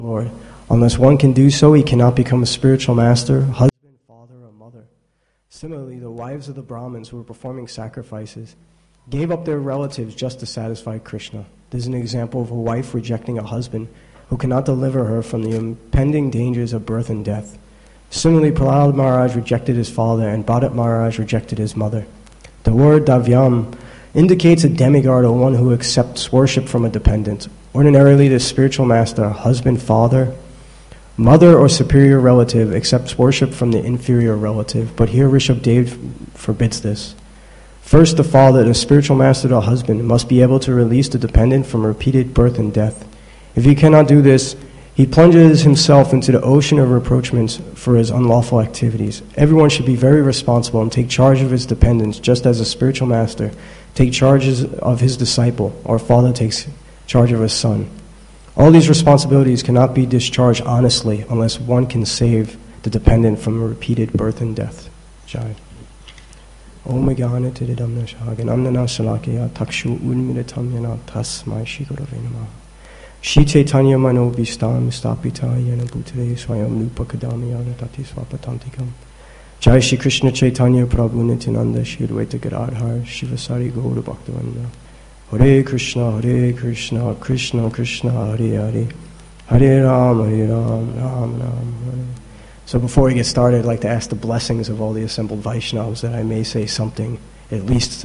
Lord. Unless one can do so, he cannot become a spiritual master, husband, father, or mother. Similarly, the wives of the Brahmins who were performing sacrifices gave up their relatives just to satisfy Krishna. This is an example of a wife rejecting a husband who cannot deliver her from the impending dangers of birth and death. Similarly, Prahlad Maharaj rejected his father, and Bharat Maharaj rejected his mother. The word davyam indicates a demigod or one who accepts worship from a dependent. Ordinarily, the spiritual master, husband, father, mother, or superior relative accepts worship from the inferior relative, but here Rishabdev forbids this. First, the father, the spiritual master, the husband, must be able to release the dependent from repeated birth and death. If he cannot do this, he plunges himself into the ocean of reproachments for his unlawful activities. Everyone should be very responsible and take charge of his dependents, just as a spiritual master takes charge of his disciple, or father takes charge of his son. All these responsibilities cannot be discharged honestly unless one can save the dependent from repeated birth and death. Jai. Om Gana Tididamna Shaganamna Salakya Takshu Unmiritam Yana Tasmai Shigurave Namah. Shri Chaitanya Mano Bistam Stapita Yana Bhutere Swayam Nupakadami Yana Tati Swapatantikam. Jai Shri Krishna Chaitanya Prabhu Nityananda Shri Advaita Gadadhar Shivasari Gaura Bhaktivinoda. Hare Krishna, Krishna Krishna, Hare Hare, Hare Ram, Ram Hare. So before we get started, I'd like to ask the blessings of all the assembled Vaishnavas that I may say something at least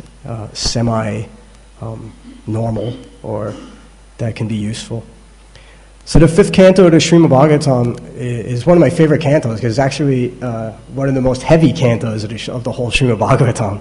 semi-normal or that can be useful. So the fifth canto of the Srimad Bhagavatam is one of my favorite cantos because it's actually one of the most heavy cantos of the whole Srimad Bhagavatam.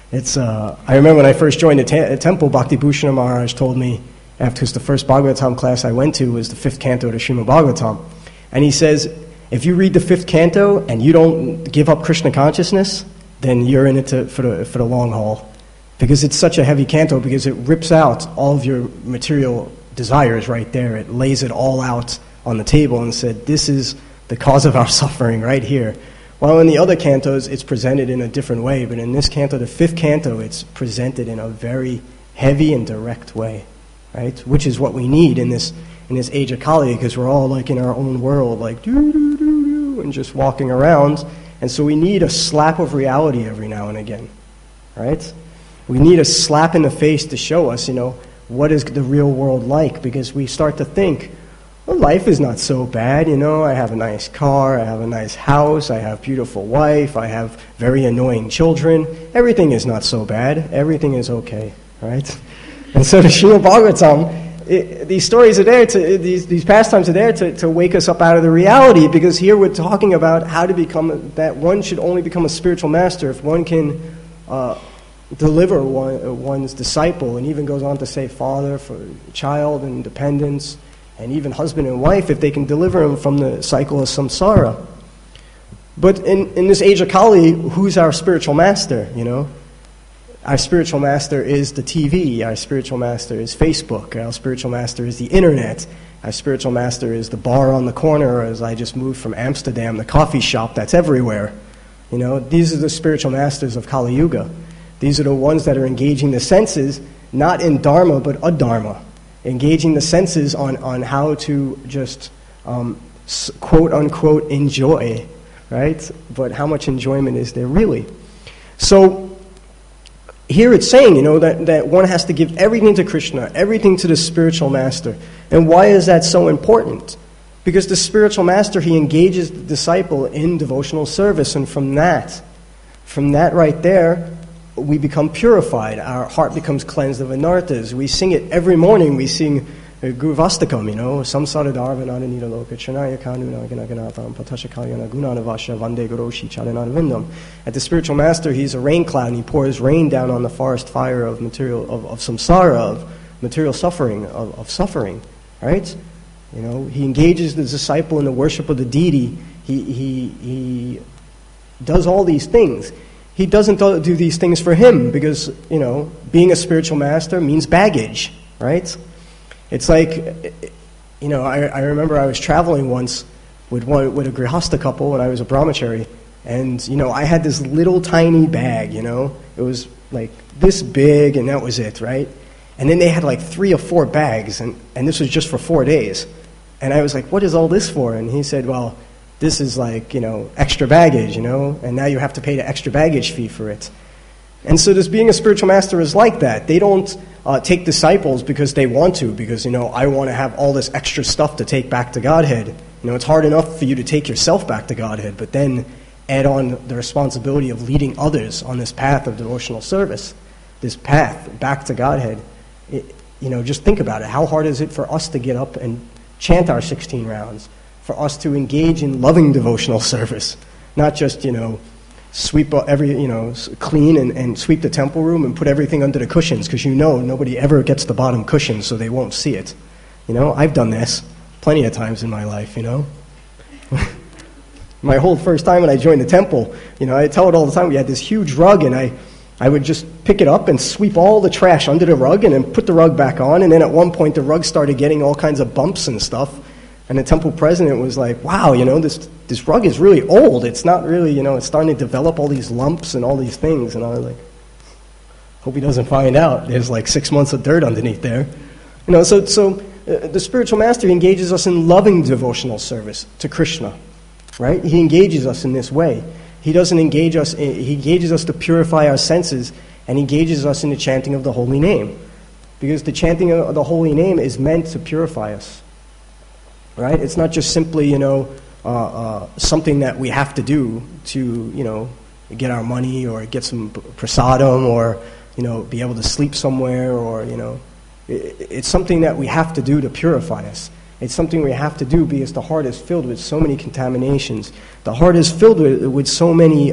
I remember when I first joined the temple, Bhakti Bhushana Maharaj told me, because the first Bhagavatam class I went to was the fifth canto of the Srimad Bhagavatam. And he says, if you read the fifth canto and you don't give up Krishna consciousness, then you're in it for the long haul. Because it's such a heavy canto, because it rips out all of your material desires right there. It lays it all out on the table and said, this is the cause of our suffering right here. While in the other cantos, it's presented in a different way, but in this canto, the fifth canto, it's presented in a very heavy and direct way, right? Which is what we need in this age of Kali, because we're all like in our own world, like doo-doo-doo-doo, and just walking around. And so we need a slap of reality every now and again, right? We need a slap in the face to show us, what is the real world like, because we start to think, well, life is not so bad, I have a nice car, I have a nice house, I have a beautiful wife, I have very annoying children. Everything is not so bad. Everything is okay, right? And so the Srimad Bhagavatam, these stories are there, these pastimes are there to wake us up out of the reality, because here we're talking about how to become, that one should only become a spiritual master if one can deliver one's disciple, and even goes on to say father, for child, and dependents, and even husband and wife, if they can deliver him from the cycle of samsara. But in this age of Kali, who's our spiritual master, Our spiritual master is the TV. Our spiritual master is Facebook. Our spiritual master is the internet. Our spiritual master is the bar on the corner, as I just moved from Amsterdam, the coffee shop that's everywhere. These are the spiritual masters of Kali Yuga. These are the ones that are engaging the senses, not in dharma, but adharma. Engaging the senses on how to just, quote-unquote, enjoy, right? But how much enjoyment is there really? So here it's saying, that one has to give everything to Krishna, everything to the spiritual master. And why is that so important? Because the spiritual master, he engages the disciple in devotional service, and from that right there, we become purified. Our heart becomes cleansed of anarthas. We sing it every morning. We sing Gurvastakam, Samsara Dharvanada Nida Loka Chanaya Kanuna Ganaganatham Patashakalyana Gunanavasha Vande Goroshi Chalanadavindam. At the spiritual master, he's a rain cloud, and he pours rain down on the forest fire of material, of samsara, of material suffering, of suffering, right? He engages the disciple in the worship of the deity. He does all these things. He doesn't do these things for him because, being a spiritual master means baggage, right? It's like, I remember I was traveling once with a Grihasta couple when I was a brahmachari, and, I had this little tiny bag, it was like this big, and that was it, right? And then they had like 3 or 4 bags, and this was just for 4 days. And I was like, what is all this for? And he said, well, this is like, extra baggage, and now you have to pay the extra baggage fee for it. And so this being a spiritual master is like that. They don't take disciples because they want to, because, I want to have all this extra stuff to take back to Godhead. It's hard enough for you to take yourself back to Godhead, but then add on the responsibility of leading others on this path of devotional service, this path back to Godhead. Just think about it. How hard is it for us to get up and chant our 16 rounds, for us to engage in loving devotional service, not just, sweep clean and sweep the temple room and put everything under the cushions, because nobody ever gets the bottom cushions, so they won't see it. I've done this plenty of times in my life, My whole first time when I joined the temple, I tell it all the time, we had this huge rug, and I would just pick it up and sweep all the trash under the rug and then put the rug back on, and then at one point the rug started getting all kinds of bumps and stuff, and the temple president was like, wow, this rug is really old. It's not really, it's starting to develop all these lumps and all these things. And I was like, hope he doesn't find out. There's like 6 months of dirt underneath there. So the spiritual master engages us in loving devotional service to Krishna, right? He engages us in this way. He doesn't engage us, he engages us to purify our senses, and engages us in the chanting of the holy name. Because the chanting of the holy name is meant to purify us, right? It's not just simply, something that we have to do to, get our money or get some prasadam or, be able to sleep somewhere or, it's something that we have to do to purify us. It's something we have to do because the heart is filled with so many contaminations. The heart is filled with so many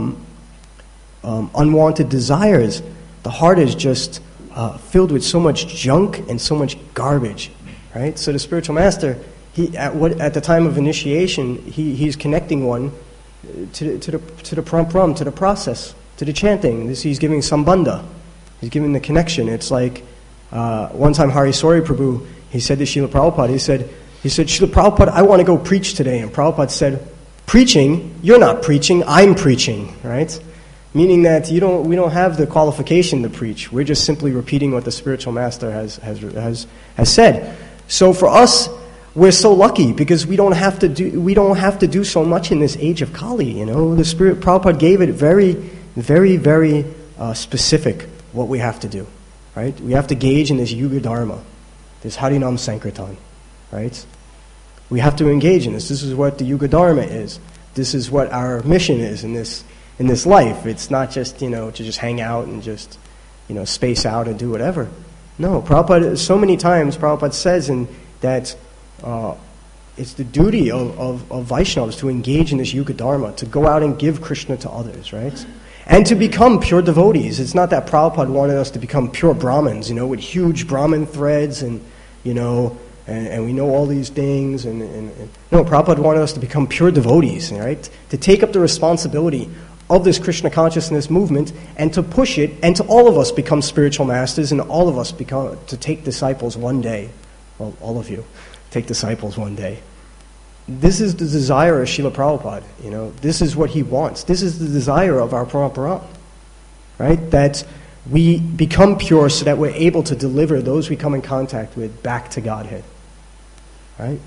unwanted desires. The heart is just filled with so much junk and so much garbage, right? So the spiritual master, at the time of initiation, he's connecting one to the prampram, to the process, to the chanting. He's giving sambandha. He's giving the connection. It's like one time Hari Sori Prabhu, he said to Srila Prabhupada, he said, Srila Prabhupada, I want to go preach today. And Prabhupada said, preaching? You're not preaching, I'm preaching, right? Meaning that we don't have the qualification to preach. We're just simply repeating what the spiritual master has said. So for us, we're so lucky because we don't have to do so much in this age of Kali. The Spirit Prabhupada gave it very, very, very specific what we have to do, right? We have to gauge in this Yuga Dharma, this Harinam Sankirtan, right? We have to engage in this. This is what the Yuga Dharma is. This is what our mission is in this life. It's not just to just hang out and just space out and do whatever. No, Prabhupada, so many times Prabhupada says that it's the duty of Vaishnavas to engage in this Yuga Dharma, to go out and give Krishna to others, right? And to become pure devotees. It's not that Prabhupada wanted us to become pure Brahmins, with huge Brahmin threads and we know all these things. No, Prabhupada wanted us to become pure devotees, right? To take up the responsibility of this Krishna consciousness movement and to push it, and to all of us become spiritual masters, and all of us to take disciples one day. Well, all of you take disciples one day. This is the desire of Srila Prabhupada. This is what he wants. This is the desire of our parampara, right? That we become pure so that we're able to deliver those we come in contact with back to Godhead, right?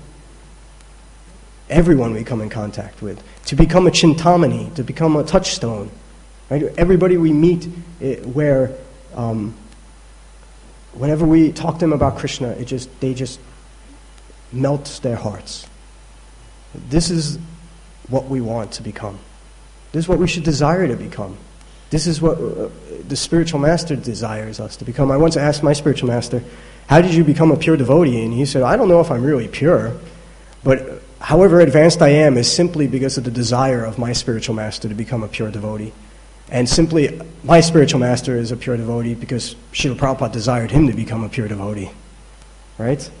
Everyone we come in contact with. To become a chintamani, to become a touchstone, right? Everybody we meet whenever we talk to them about Krishna, they just melts their hearts. This is what we want to become. This is what we should desire to become. This is what the spiritual master desires us to become. I once asked my spiritual master, how did you become a pure devotee? And he said, I don't know if I'm really pure, but however advanced I am is simply because of the desire of my spiritual master to become a pure devotee. And simply, my spiritual master is a pure devotee because Srila Prabhupada desired him to become a pure devotee. Right?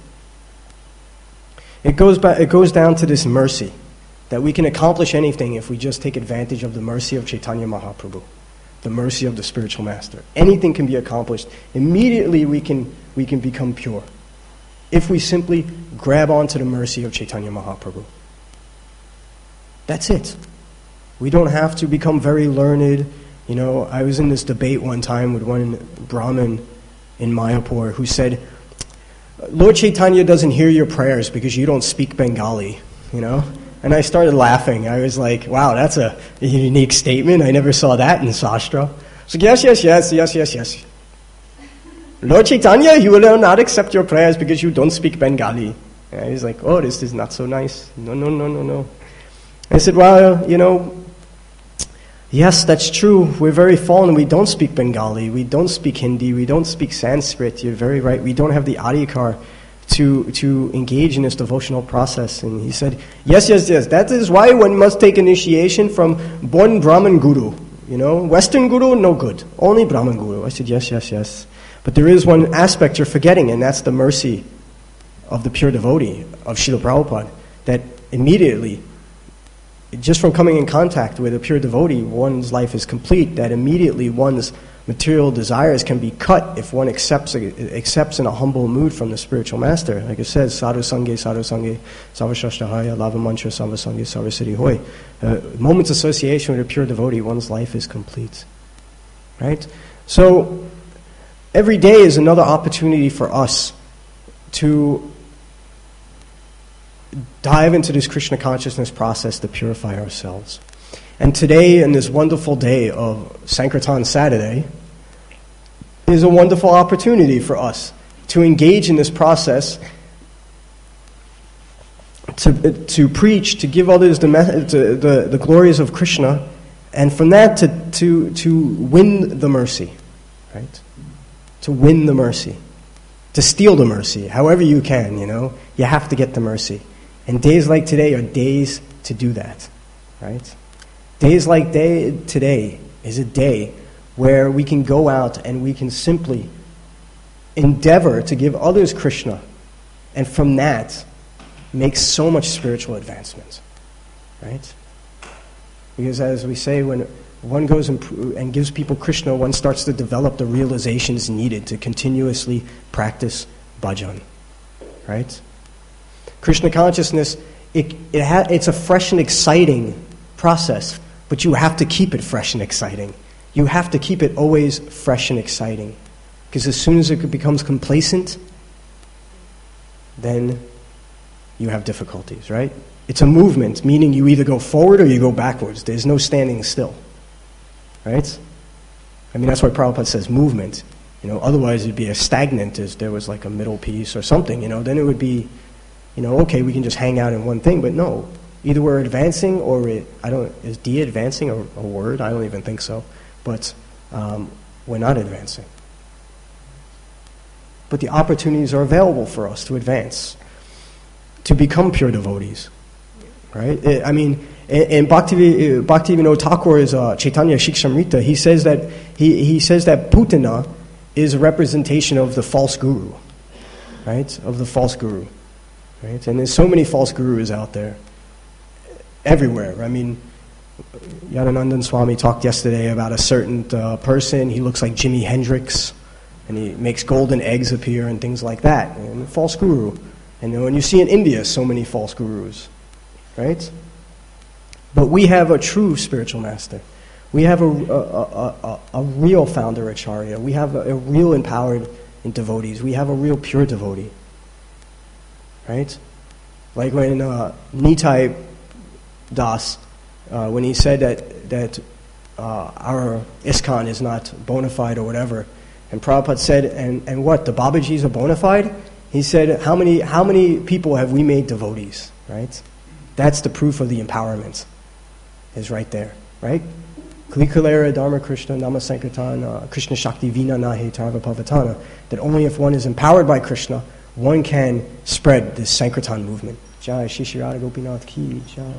It goes down to this mercy, that we can accomplish anything if we just take advantage of the mercy of Chaitanya Mahaprabhu, the mercy of the spiritual master. Anything can be accomplished. Immediately we can become pure if we simply grab onto the mercy of Chaitanya Mahaprabhu. That's it. We don't have to become very learned. I was in this debate one time with one Brahmin in Mayapur who said, Lord Chaitanya doesn't hear your prayers because you don't speak Bengali, you know? And I started laughing. I was like, wow, that's a unique statement. I never saw that in Sastra. So yes. Lord Chaitanya, he will not accept your prayers because you don't speak Bengali. And he's like, oh, this is not so nice. No. I said, well, you know, yes, that's true. We're very fallen. We don't speak Bengali. We don't speak Hindi. We don't speak Sanskrit. You're very right. We don't have the adhikar to engage in this devotional process. And he said, yes. That is why one must take initiation from one Brahman guru. You know, Western guru, no good. Only Brahman guru. I said, yes. But there is one aspect you're forgetting, and that's the mercy of the pure devotee, of Srila Prabhupada, that immediately, just from coming in contact with a pure devotee, one's life is complete, that immediately one's material desires can be cut if one accepts in a humble mood from the spiritual master. Like it says, sadhu sange, savashashtahaya, lava mantra, savasange, sarvasiddhi hoy. Moment's association with a pure devotee, one's life is complete. Right? So, every day is another opportunity for us to dive into this Krishna consciousness process to purify ourselves. And today, in this wonderful day of Sankirtan Saturday, is a wonderful opportunity for us to engage in this process, to preach, to give others the glories of Krishna, and from that to win the mercy, right? To win the mercy, to steal the mercy, however you can, you know, you have to get the mercy. And days like today are days to do that, right? Days like today is a day where we can go out and we can simply endeavor to give others Krishna, and from that make so much spiritual advancement, right? Because as we say, when one goes and gives people Krishna, one starts to develop the realizations needed to continuously practice bhajan, right? Krishna consciousness, it's a fresh and exciting process, but you have to keep it fresh and exciting. You have to keep it always fresh and exciting. Because as soon as it becomes complacent, then you have difficulties, right? It's a movement, meaning you either go forward or you go backwards. There's no standing still, right? I mean, that's why Prabhupada says movement. You know, otherwise it'd be as stagnant as there was like a middle piece or something, you know. Then it would be, you know, okay, we can just hang out in one thing, but no. Either we're advancing or is de-advancing a word? I don't even think so. But we're not advancing. But the opportunities are available for us to advance, to become pure devotees, right? I mean, in Bhaktivinoda Thakur's Chaitanya Shikshamrita, he says that Putana is a representation of the false guru, right? Of the false guru, right? And there's so many false gurus out there, everywhere. I mean, Yadanandan Swami talked yesterday about a certain person. He looks like Jimi Hendrix, and he makes golden eggs appear and things like that. And a false guru. And when you see in India so many false gurus, right? But we have a true spiritual master. We have a real founder acharya. We have a real empowered devotees. We have a real pure devotee, right? Like when Nitai Das, when he said that our ISKCON is not bona fide or whatever, and Prabhupada said, and what, the Babajis are bona fide? He said, how many people have we made devotees, right? That's the proof of the empowerment, is right there, right? Klikalera Dharma Krishna Nama Sankirtan Krishna Shakti Vina Nahe Tarva Pavatana, that only if one is empowered by Krishna, one can spread this Sankirtan movement. Jai Shishirada Gopinath Ki Jai.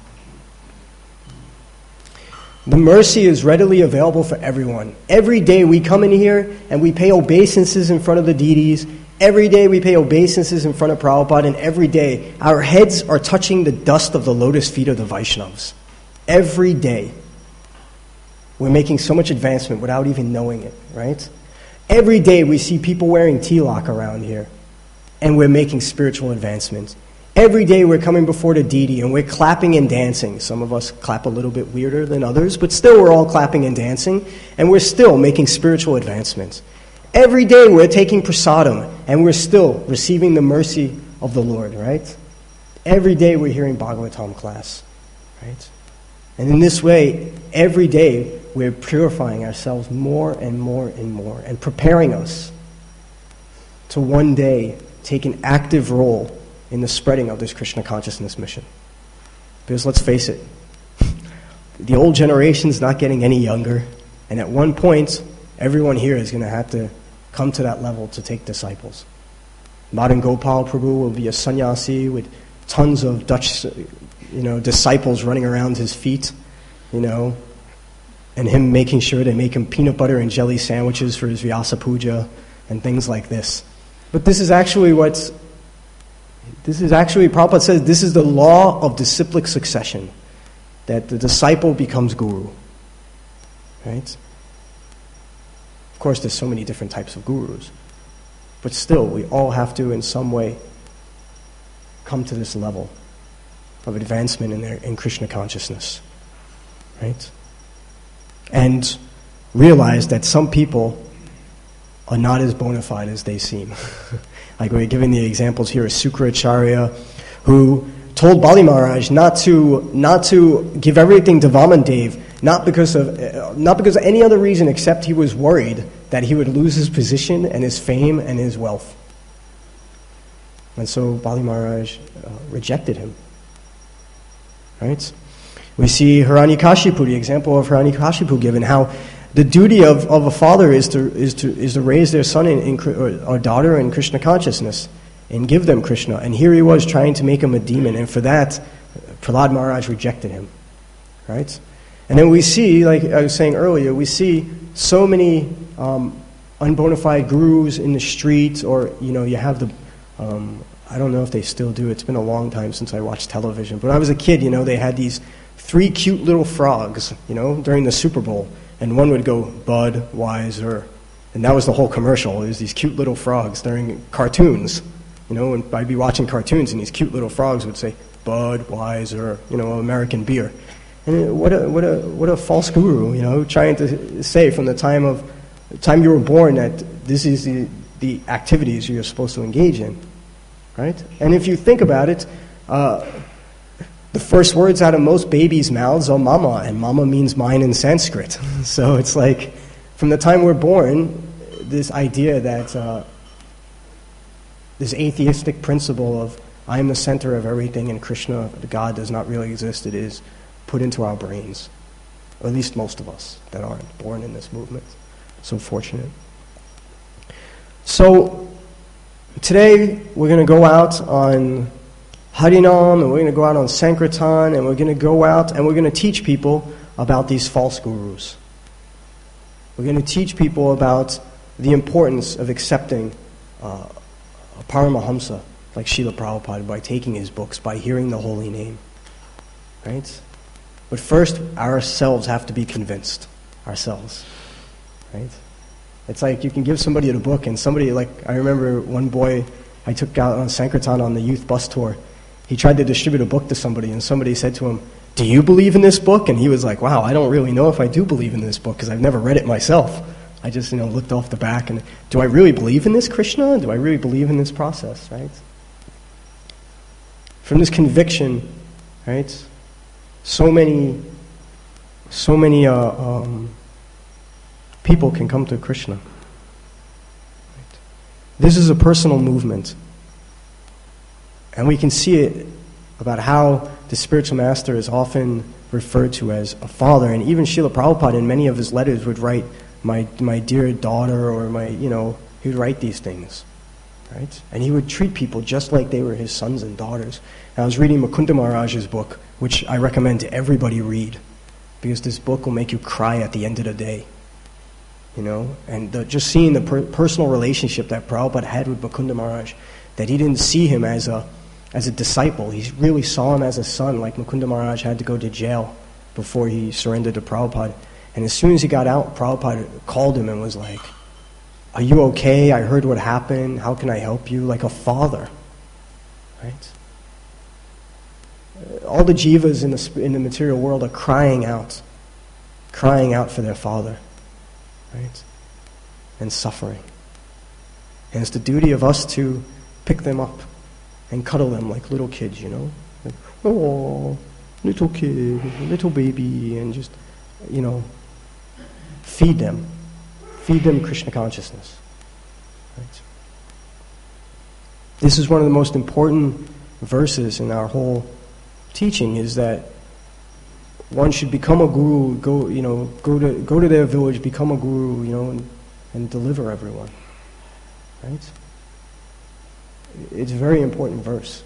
The mercy is readily available for everyone. Every day we come in here and we pay obeisances in front of the deities. Every day we pay obeisances in front of Prabhupada, and every day our heads are touching the dust of the lotus feet of the Vaishnavas. Every day. We're making so much advancement without even knowing it, right? Every day we see people wearing tilak around here, and we're making spiritual advancement. Every day we're coming before the deity and we're clapping and dancing. Some of us clap a little bit weirder than others, but still we're all clapping and dancing, and we're still making spiritual advancements. Every day we're taking prasadam, and we're still receiving the mercy of the Lord, right? Every day we're hearing Bhagavatam class, right? And in this way, every day we're purifying ourselves more and more and more, and preparing us to one day take an active role in the spreading of this Krishna consciousness mission. Because let's face it, the old generation's not getting any younger, and at one point, everyone here is going to have to come to that level to take disciples. Madan Gopal Prabhu will be a sannyasi with tons of Dutch, disciples running around his feet, and him making sure they make him peanut butter and jelly sandwiches for his Vyasa Puja and things like this. But this is actually Prabhupada says, this is the law of disciplic succession, that the disciple becomes guru, right? Of course, there's so many different types of gurus, but still, we all have to, in some way, come to this level of advancement in Krishna consciousness, right? And realize that some people are not as bona fide as they seem. Like we're giving the examples here of Sukracharya, who told Bali Maharaj not to give everything to Vamandev, not because of any other reason except he was worried that he would lose his position and his fame and his wealth. And so Bali Maharaj rejected him. Right? We see Hiranyakashipu, the example of Hiranyakashipu given, how the duty of a father is to raise their son or daughter in Krishna consciousness and give them Krishna. And here he was trying to make him a demon, and for that, Prahlad Maharaj rejected him. Right? And then we see, like I was saying earlier, we see so many unbona fide gurus in the streets, or, you have the, I don't know if they still do, it's been a long time since I watched television, but when I was a kid, they had these 3 cute little frogs, during the Super Bowl, and one would go, Budweiser, and that was the whole commercial. It was these cute little frogs during cartoons, and I'd be watching cartoons, and these cute little frogs would say, Budweiser, American beer. And what a false guru, trying to say from the time you were born that this is the activities you're supposed to engage in, right? And if you think about it, the first words out of most babies' mouths are mama, and mama means mine in Sanskrit. So it's like, from the time we're born, this idea that this atheistic principle of I am the center of everything and Krishna, the God, does not really exist, it is put into our brains, or at least most of us that aren't born in this movement. So fortunate. So today we're going to go out on Harinam, and we're going to go out on Sankirtan, and we're going to go out and we're going to teach people about these false gurus. We're going to teach people about the importance of accepting a Paramahamsa like Srila Prabhupada by taking his books, by hearing the holy name. Right? But first, ourselves have to be convinced. Ourselves. Right? It's like you can give somebody the book, and somebody, like, I remember one boy I took out on Sankirtan on the youth bus tour. He tried to distribute a book to somebody, and somebody said to him, "Do you believe in this book?" And he was like, "Wow, I don't really know if I do believe in this book, because I've never read it myself. I just, looked off the back, and do I really believe in this Krishna? Do I really believe in this process?" Right? From this conviction, right, so many people can come to Krishna. Right? This is a personal movement. And we can see it about how the spiritual master is often referred to as a father. And even Srila Prabhupada in many of his letters would write, my dear daughter, or he would write these things. Right? And he would treat people just like they were his sons and daughters. And I was reading Mukunda Maharaj's book, which I recommend to everybody read, because this book will make you cry at the end of the day. And just seeing the personal relationship that Prabhupada had with Mukunda Maharaj, that he didn't see him as a disciple. He really saw him as a son, like Mukunda Maharaj had to go to jail before he surrendered to Prabhupada. And as soon as he got out, Prabhupada called him and was like, "Are you okay? I heard what happened. How can I help you?" Like a father. Right? All the jivas in the material world are crying out for their father. Right? And suffering. And it's the duty of us to pick them up and cuddle them like little kids, Like, oh, little kid, little baby, and just, feed them. Feed them Krishna consciousness. Right? This is one of the most important verses in our whole teaching, is that one should become a guru, go to their village, become a guru, and deliver everyone. Right? It's a very important verse.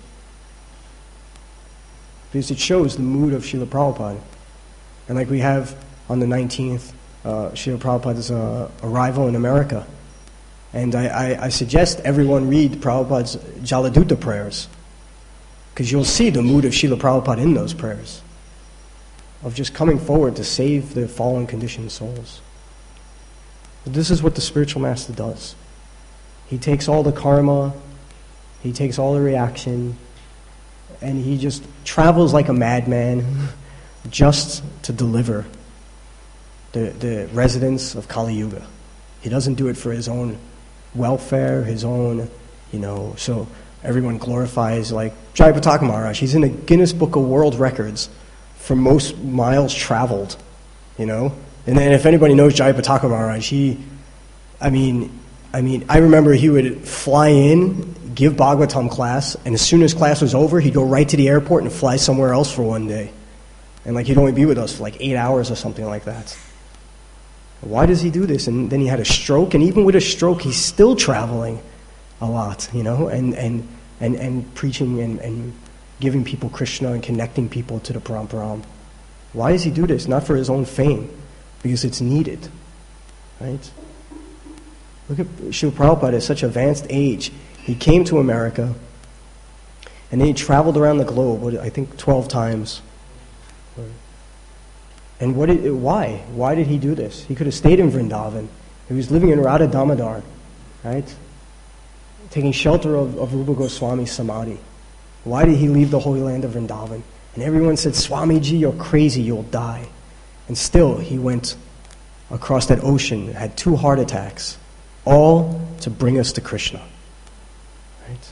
Because it shows the mood of Srila Prabhupada. And like we have on the 19th, Srila Prabhupada's arrival in America. And I suggest everyone read Prabhupada's Jaladuta prayers. Because you'll see the mood of Srila Prabhupada in those prayers. Of just coming forward to save the fallen conditioned souls. But this is what the spiritual master does. He takes all the karma, he takes all the reaction, and he just travels like a madman just to deliver the residents of Kali Yuga. He doesn't do it for his own welfare, his own, so everyone glorifies, like Jayapataka Maharaj. He's in the Guinness Book of World Records for most miles traveled, And then if anybody knows Jayapataka Maharaj, I remember he would fly in, give Bhagavatam class, and as soon as class was over, he'd go right to the airport and fly somewhere else for one day. And he'd only be with us for 8 hours or something like that. Why does he do this? And then he had a stroke, and even with a stroke, he's still traveling a lot, and preaching and giving people Krishna and connecting people to the Paramparam. Why does he do this? Not for his own fame, because it's needed, right? Look at Srila Prabhupada at such advanced age. He came to America, and then he traveled around the globe, I think 12 times. And why? Why did he do this? He could have stayed in Vrindavan. He was living in Radha Damodar, right? Taking shelter of Rupa Goswami's samadhi. Why did he leave the holy land of Vrindavan? And everyone said, Swamiji, you're crazy, you'll die. And still, he went across that ocean, had 2 heart attacks, all to bring us to Krishna. Right?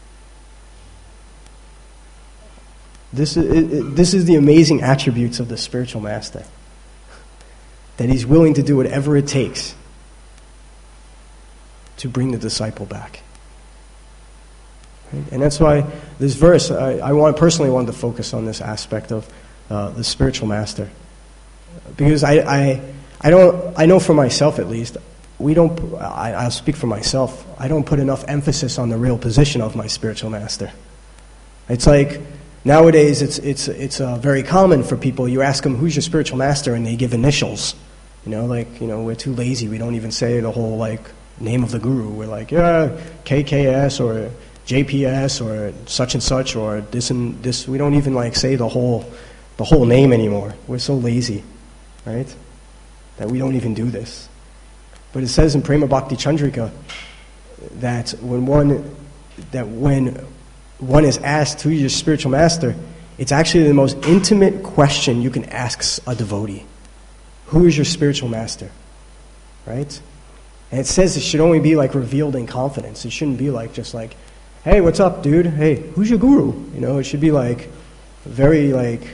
This is the amazing attributes of the spiritual master. That he's willing to do whatever it takes to bring the disciple back. Right? And that's why this verse, I personally wanted to focus on this aspect of the spiritual master. Because I know for myself at least, I'll speak for myself, I don't put enough emphasis on the real position of my spiritual master. It's like, nowadays it's very common for people, you ask them, who's your spiritual master, and they give initials. We're too lazy, we don't even say the whole, name of the guru. We're like, KKS, or JPS, or such and such, or this and this. We don't even, say the whole name anymore. We're so lazy, right? That we don't even do this. But it says in Prema Bhakti Chandrika that when one is asked who is your spiritual master, it's actually the most intimate question you can ask a devotee. Who is your spiritual master? Right? And it says it should only be revealed in confidence. It shouldn't be just hey, what's up, dude? Hey, who's your guru? It should be very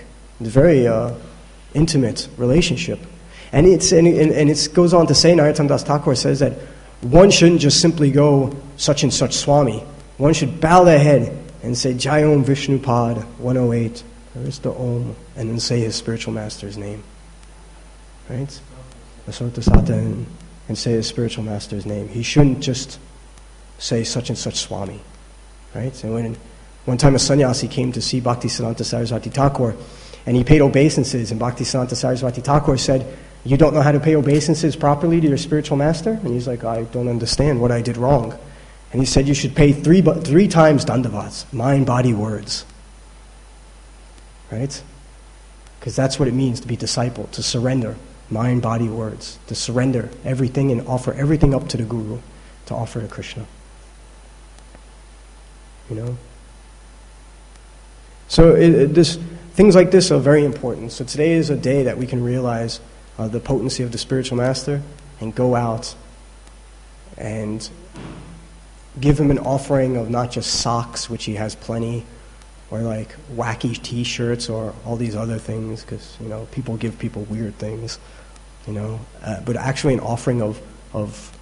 intimate relationship. And it goes on to say, Narottam Das Thakur says that one shouldn't just simply go such and such Swami. One should bow their head and say Jai Om Vishnupad 108, Arista Om, and then say his spiritual master's name. Right? Asartasata, and say his spiritual master's name. He shouldn't just say such and such Swami. Right? And one time a sannyasi came to see Bhaktisiddhanta Saraswati Thakur, and he paid obeisances, and Bhaktisiddhanta Saraswati Thakur said, you don't know how to pay obeisances properly to your spiritual master? And he's like, I don't understand what I did wrong. And he said, you should pay three times dandavats, mind, body, words. Right? Because that's what it means to be disciple, to surrender mind, body, words, to surrender everything and offer everything up to the Guru, to offer to Krishna. So things like this are very important. So today is a day that we can realize the potency of the spiritual master and go out and give him an offering of not just socks, which he has plenty, or like wacky T-shirts or all these other things, because people give people weird things, but actually an offering of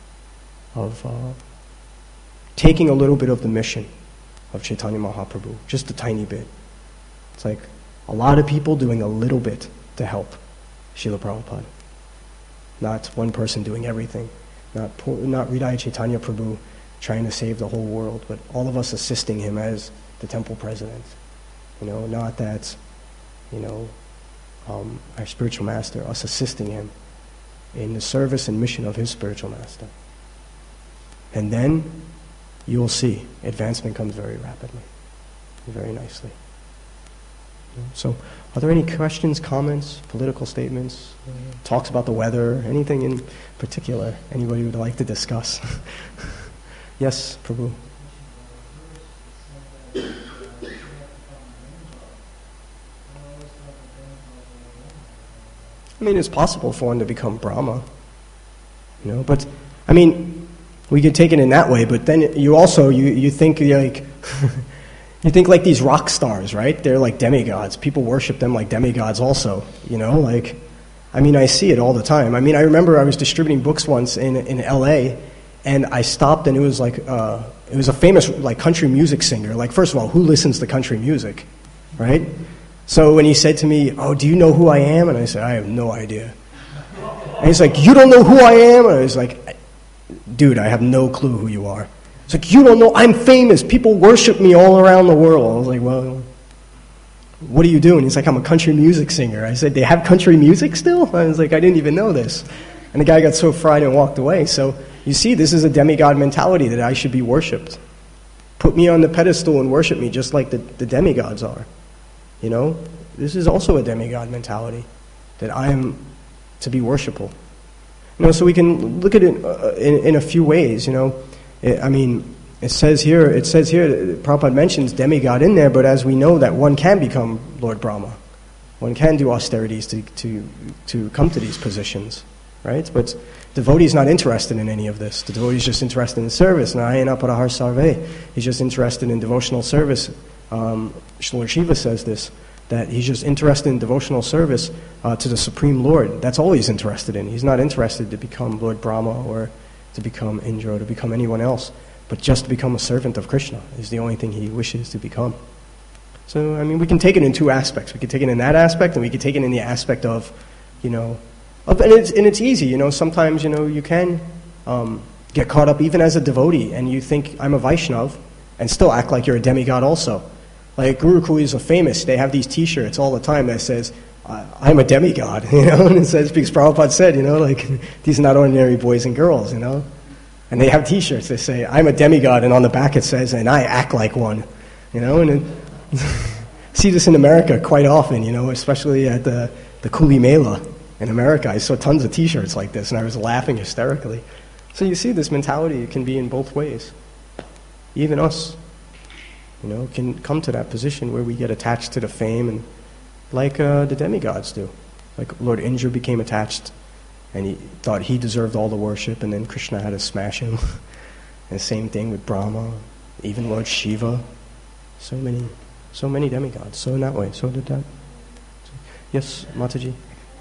taking a little bit of the mission of Chaitanya Mahaprabhu, just a tiny bit. It's like a lot of people doing a little bit to help Srila Prabhupada. Not one person doing everything. Not Hridaya Chaitanya Prabhu trying to save the whole world, but all of us assisting him as the temple president. Not that, our spiritual master, us assisting him in the service and mission of his spiritual master. And then you'll see advancement comes very rapidly, very nicely. So, are there any questions, comments, political statements, talks about the weather, anything in particular anybody would like to discuss? Yes, Prabhu. I mean, it's possible for one to become Brahma, but, I mean, we could take it in that way, but then you also, you think like, you think like these rock stars, right? They're like demigods. People worship them like demigods also, I see it all the time. I remember I was distributing books once in L.A., and I stopped, and it was like, it was a famous like country music singer. Like, first of all, who listens to country music, right? So when he said to me, "Oh, do you know who I am?" And I said, "I have no idea." And he's like, "You don't know who I am?" And I was like, "Dude, I have no clue who you are." It's like, "You don't know, I'm famous. People worship me all around the world." I was like, "Well, what are you doing?" He's like, "I'm a country music singer." I said, "They have country music still?" I was like, "I didn't even know this." And the guy got so fried and walked away. So you see, this is a demigod mentality that I should be worshipped. Put me on the pedestal and worship me just like the demigods are. This is also a demigod mentality, that I am to be worshipful. So we can look at it in a few ways. It says here, Prabhupada mentions demigod in there, but as we know that one can become Lord Brahma. One can do austerities to come to these positions, right? But devotee is not interested in any of this. The devotee is just interested in service. Narayana Parahar Sarve. He's just interested in devotional service. Lord Shiva says this, that he's just interested in devotional service to the Supreme Lord. That's all he's interested in. He's not interested to become Lord Brahma or to become Indra or to become anyone else, but just to become a servant of Krishna is the only thing he wishes to become. So, we can take it in two aspects. We can take it in that aspect, and we can take it in the aspect of, and it's easy, sometimes, you can get caught up even as a devotee, and you think, I'm a Vaishnav, and still act like you're a demigod also. Like Gurukuls are famous. They have these T-shirts all the time that says, I'm a demigod, and it says, because Prabhupada said, these are not ordinary boys and girls, and they have T-shirts that say, I'm a demigod, and on the back it says, and I act like one, see this in America quite often, especially at the Kuli Mela in America. I saw tons of T-shirts like this, and I was laughing hysterically. So you see, this mentality can be in both ways. Even us, can come to that position where we get attached to the fame, and like the demigods do. Like Lord Indra became attached, and he thought he deserved all the worship, and then Krishna had to smash him. And the same thing with Brahma, even Lord Shiva. So many demigods. So in that way, so did that. Yes, Mataji?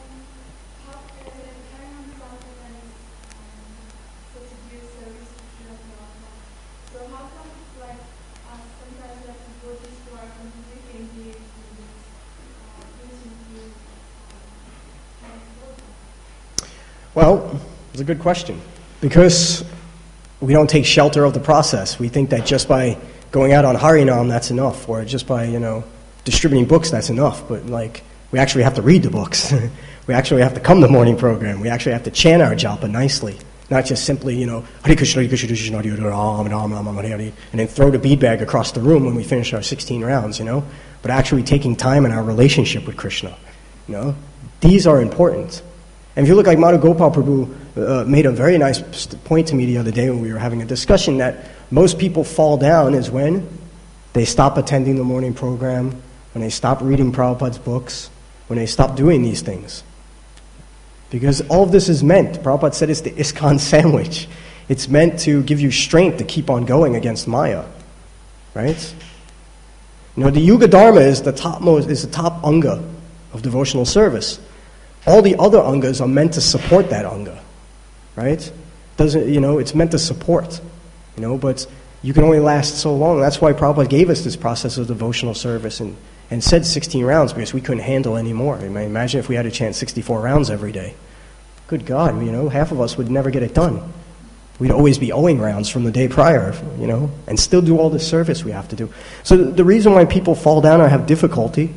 Well, it's a good question, because we don't take shelter of the process. We think that just by going out on Harinam, that's enough, or just by, distributing books, that's enough. But, we actually have to read the books. We actually have to come to the morning program. We actually have to chant our japa nicely, not just simply, Hare Krishna, Hare Krishna, Krishna, Hare Ram, Ram, Ram, Hare Hare, and then throw the bead bag across the room when we finish our 16 rounds, But actually taking time in our relationship with Krishna, These are important. And if you look, like Madhu Gopal Prabhu made a very nice point to me the other day when we were having a discussion, that most people fall down is when they stop attending the morning program, when they stop reading Prabhupada's books, when they stop doing these things. Because all of this is meant, Prabhupada said, it's the ISKCON sandwich. It's meant to give you strength to keep on going against Maya, right? You know, the Yuga Dharma is the top anga of devotional service. All the other angas are meant to support that anga, right? It's meant to support, but you can only last so long. That's why Prabhupada gave us this process of devotional service and said 16 rounds, because we couldn't handle any more. I mean, imagine if we had to chant 64 rounds every day. Good God, half of us would never get it done. We'd always be owing rounds from the day prior, and still do all this service we have to do. So the reason why people fall down or have difficulty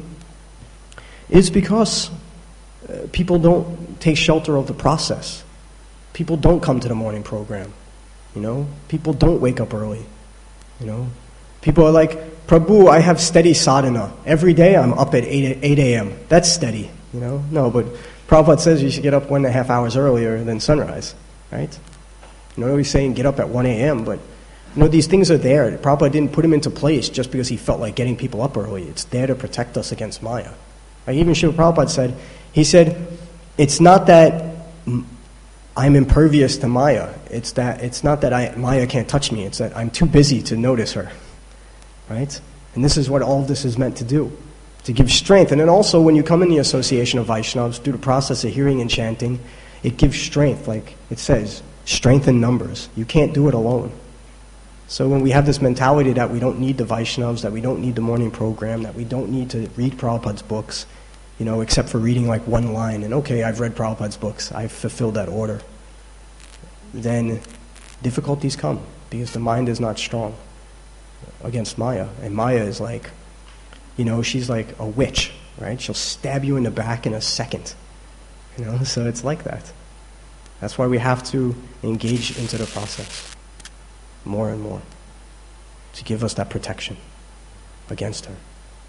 is because people don't take shelter of the process. People don't come to the morning program. People don't wake up early. People are like, Prabhu, I have steady sadhana. Every day I'm up at 8 a.m. That's steady. No, but Prabhupada says you should get up 1.5 hours earlier than sunrise, right? He's saying get up at 1 a.m., but these things are there. Prabhupada didn't put them into place just because he felt like getting people up early. It's there to protect us against Maya. Like even Srila Prabhupada said, it's not that I'm impervious to Maya. It's not that Maya can't touch me. It's that I'm too busy to notice her, right? And this is what all of this is meant to do, to give strength. And then also when you come in the association of Vaishnavas, through the process of hearing and chanting, it gives strength, like it says, strength in numbers. You can't do it alone. So when we have this mentality that we don't need the Vaishnavas, that we don't need the morning program, that we don't need to read Prabhupada's books, except for reading like one line, and okay, I've read Prabhupada's books, I've fulfilled that order, then difficulties come, because the mind is not strong against Maya. And Maya is like, she's like a witch, right? She'll stab you in the back in a second. So it's like that. That's why we have to engage into the process more and more to give us that protection against her.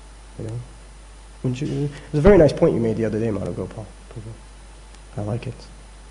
It was a very nice point you made the other day, Madhav Gopal. I like it.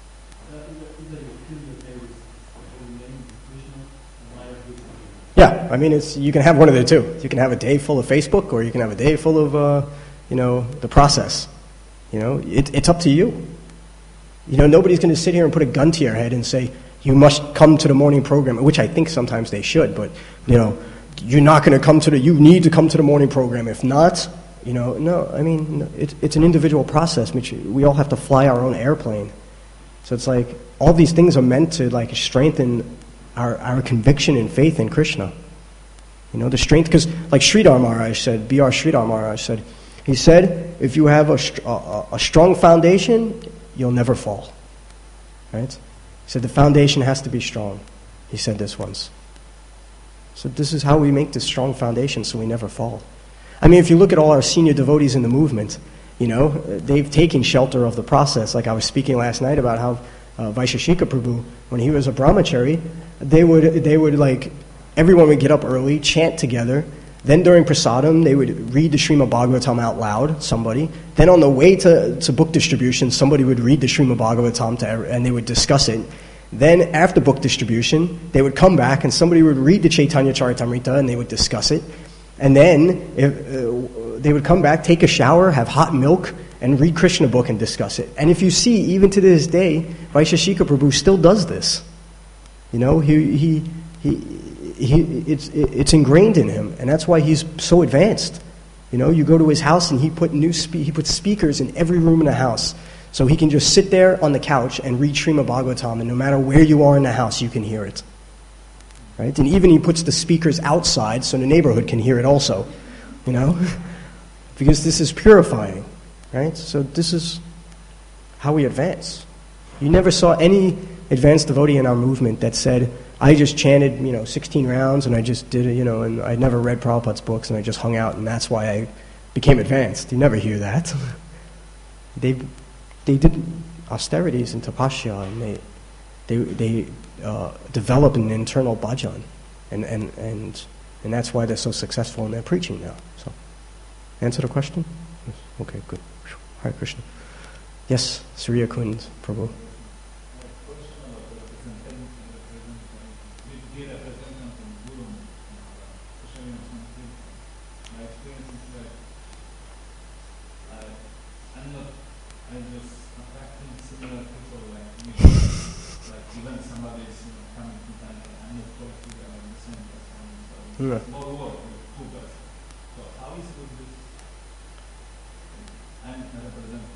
Yeah, I mean, you can have one of the two. You can have a day full of Facebook, or you can have a day full of, the process. It's up to you. Nobody's going to sit here and put a gun to your head and say, you must come to the morning program, which I think sometimes they should, but, you're not going to come you need to come to the morning program. If not, no, I mean, it's an individual process, which we all have to fly our own airplane. So it's like, all these things are meant to, like, strengthen our conviction and faith in Krishna. The strength, because, like Sridhar Maharaj said, B.R. Sridhar Maharaj said, he said, if you have a strong foundation, you'll never fall, right? He said the foundation has to be strong. He said this once. So this is how we make this strong foundation so we never fall. I mean, if you look at all our senior devotees in the movement, they've taken shelter of the process. Like I was speaking last night about how Vaisheshika Prabhu, when he was a brahmachari, they would like, everyone would get up early, chant together. Then during prasadam, they would read the Srimad Bhagavatam out loud, somebody. Then on the way to book distribution, somebody would read the Srimad Bhagavatam and they would discuss it. Then after book distribution, they would come back and somebody would read the Chaitanya Charitamrita and they would discuss it. And then they would come back, take a shower, have hot milk, and read Krishna book and discuss it. And if you see, even to this day, Vaisheshika Prabhu still does this. It's ingrained in him, and that's why he's so advanced. You go to his house and he puts speakers in every room in the house, so he can just sit there on the couch and read Srimad Bhagavatam, and no matter where you are in the house, you can hear it. Right? And even he puts the speakers outside so the neighborhood can hear it also. Because this is purifying, right? So this is how we advance. You never saw any advanced devotee in our movement that said, I just chanted, 16 rounds, and I just did it, and I never read Prabhupada's books, and I just hung out, and that's why I became advanced. You never hear that. They did austerities in tapasya, and they develop an internal bhajan, and that's why they're so successful in their preaching now. So, answer the question? Okay, good. Hare Krishna. Yes, Surya Kund, Prabhu. even somebody is coming from Canada, I'm not talking to them in the same person. So Yeah. it's more work with two persons. So how is it with this? I'm not representing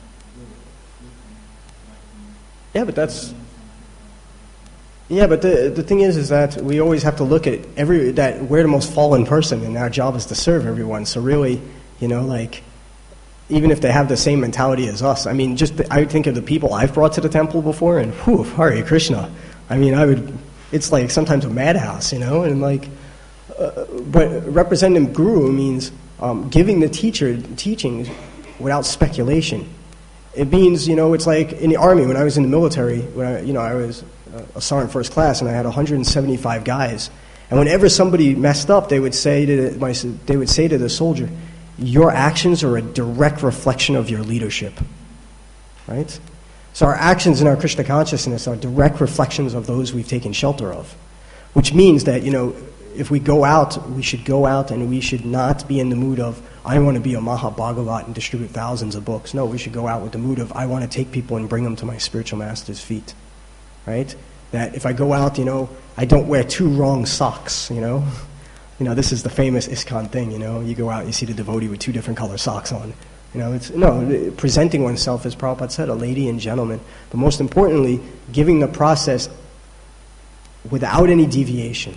Yeah, but that's... Yeah, but the thing is that we always have to look at that we're the most fallen person, and our job is to serve everyone. So really, like, even if they have the same mentality as us, I mean, I would think of the people I've brought to the temple before, and whew, Hare Krishna. I mean, it's like sometimes a madhouse, and like, but representative guru means giving the teacher teachings without speculation. It means, it's like in the Army, when I was in the military, when I was a sergeant first class, and I had 175 guys. And whenever somebody messed up, they would say to the soldier, your actions are a direct reflection of your leadership. Right? So our actions in our Krishna consciousness are direct reflections of those we've taken shelter of. Which means that, if we go out, we should go out and we should not be in the mood of, I want to be a Mahabhagavat and distribute thousands of books. No, we should go out with the mood of, I want to take people and bring them to my spiritual master's feet. Right? That if I go out, I don't wear two wrong socks, this is the famous ISKCON thing, you go out, you see the devotee with two different color socks on. Presenting oneself, as Prabhupada said, a lady and gentleman, but most importantly, giving the process without any deviation,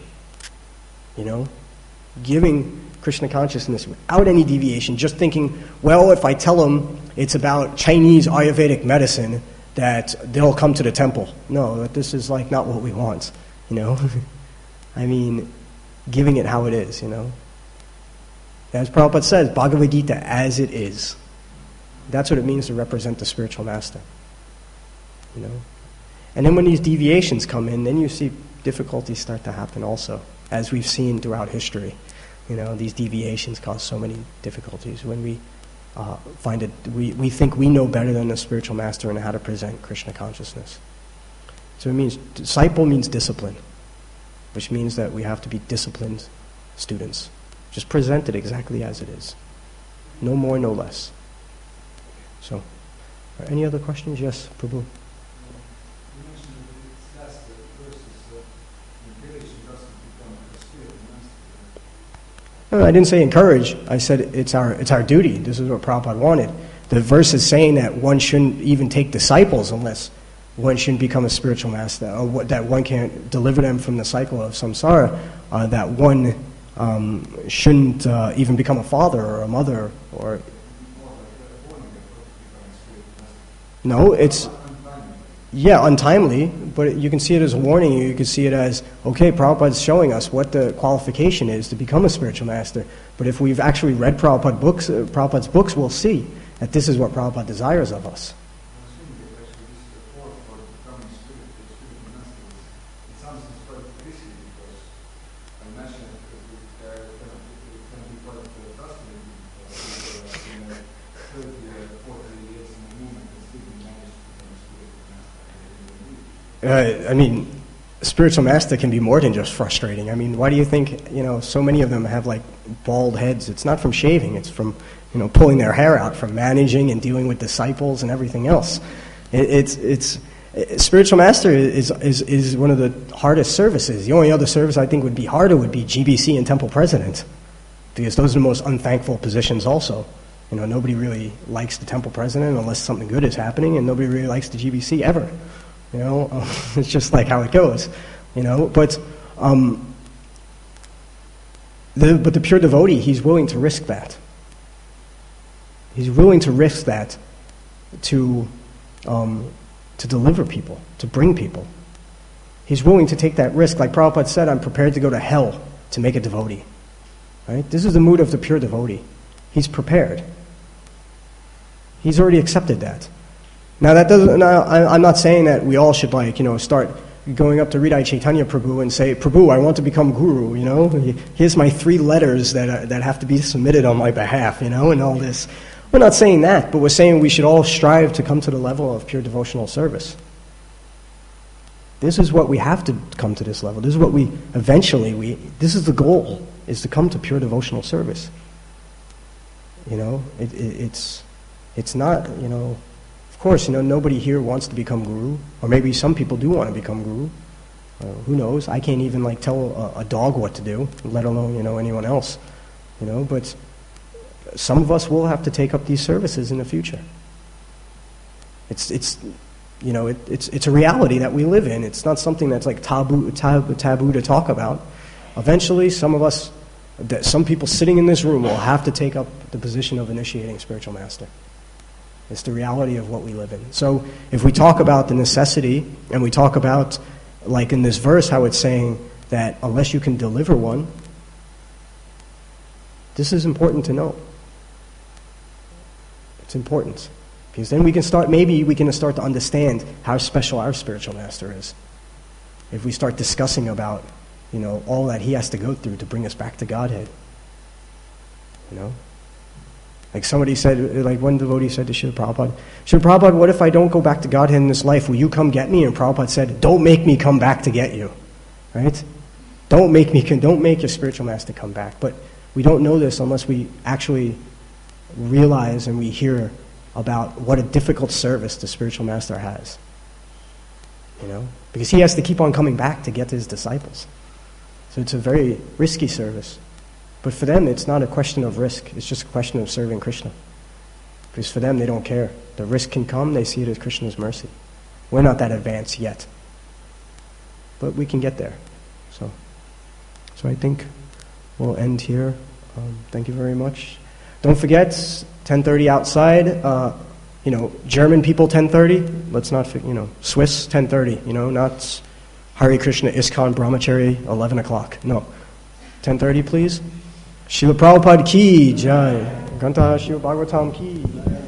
giving Krishna consciousness without any deviation, just thinking, well, if I tell them it's about Chinese Ayurvedic medicine, that they'll come to the temple. No, that this is like not what we want, I mean, giving it how it is, As Prabhupada says, Bhagavad Gita as it is. That's what it means to represent the spiritual master, And then when these deviations come in, then you see difficulties start to happen also, as we've seen throughout history. These deviations cause so many difficulties when we find it, we think we know better than the spiritual master and how to present Krishna consciousness. So it means, disciple means discipline, which means that we have to be disciplined students. Just present it exactly as it is. No more, no less. So, any other questions? Yes, Prabhu. No, I didn't say encourage. I said it's our duty. This is what Prabhupada wanted. The verse is saying that one shouldn't even take disciples unless one shouldn't become a spiritual master, or that one can't deliver them from the cycle of samsara, that one shouldn't even become a father or a mother. Or no, it's... Yeah, untimely, but you can see it as a warning. You can see it as, okay, Prabhupada's showing us what the qualification is to become a spiritual master. But if we've actually read Prabhupada's books, we'll see that this is what Prabhupada desires of us. I mean, spiritual master can be more than just frustrating. I mean, why do you think, so many of them have like bald heads? It's not from shaving, it's from, pulling their hair out, from managing and dealing with disciples and everything else. Spiritual master is one of the hardest services. The only other service I think would be harder would be GBC and temple president, because those are the most unthankful positions also. Nobody really likes the temple president unless something good is happening, and nobody really likes the GBC ever. It's just like how it goes, But the pure devotee, he's willing to risk that. He's willing to risk that to deliver people, to bring people. He's willing to take that risk. Like Prabhupada said, I'm prepared to go to hell to make a devotee. Right? This is the mood of the pure devotee. He's prepared. He's already accepted that. Now that doesn't. Now, I'm not saying that we all should start going up to Hridaya Chaitanya Prabhu and say, Prabhu, I want to become guru. Here's my 3 letters that have to be submitted on my behalf. And all this. We're not saying that, but we're saying we should all strive to come to the level of pure devotional service. This is what we have to come to this level. This is what this is the goal, is to come to pure devotional service. It's not, of course, nobody here wants to become guru, or maybe some people do want to become guru. Who knows? I can't even tell a dog what to do, let alone anyone else. But some of us will have to take up these services in the future. It's a reality that we live in. It's not something that's taboo to talk about. Eventually, some people sitting in this room will have to take up the position of initiating spiritual master. It's the reality of what we live in. So if we talk about the necessity, and we talk about, in this verse, how it's saying that unless you can deliver one, this is important to know. It's important. Because then we can start to understand how special our spiritual master is. If we start discussing about, all that he has to go through to bring us back to Godhead. Like somebody said, one devotee said to Srila Prabhupada, Srila Prabhupada, what if I don't go back to Godhead in this life? Will you come get me? And Prabhupada said, don't make me come back to get you. Right? Don't make your spiritual master come back. But we don't know this unless we actually realize and we hear about what a difficult service the spiritual master has. Because he has to keep on coming back to get to his disciples. So it's a very risky service. But for them, it's not a question of risk. It's just a question of serving Krishna. Because for them, they don't care. The risk can come, they see it as Krishna's mercy. We're not that advanced yet. But we can get there. So I think we'll end here. Thank you very much. Don't forget, 10:30 outside. German people 10:30. Let's not, Swiss 10:30. Not Hare Krishna ISKCON Brahmachari 11 o'clock. No, 10:30, please. Srila Prabhupada ki jai. Grantha Srila Bhagavatam ki.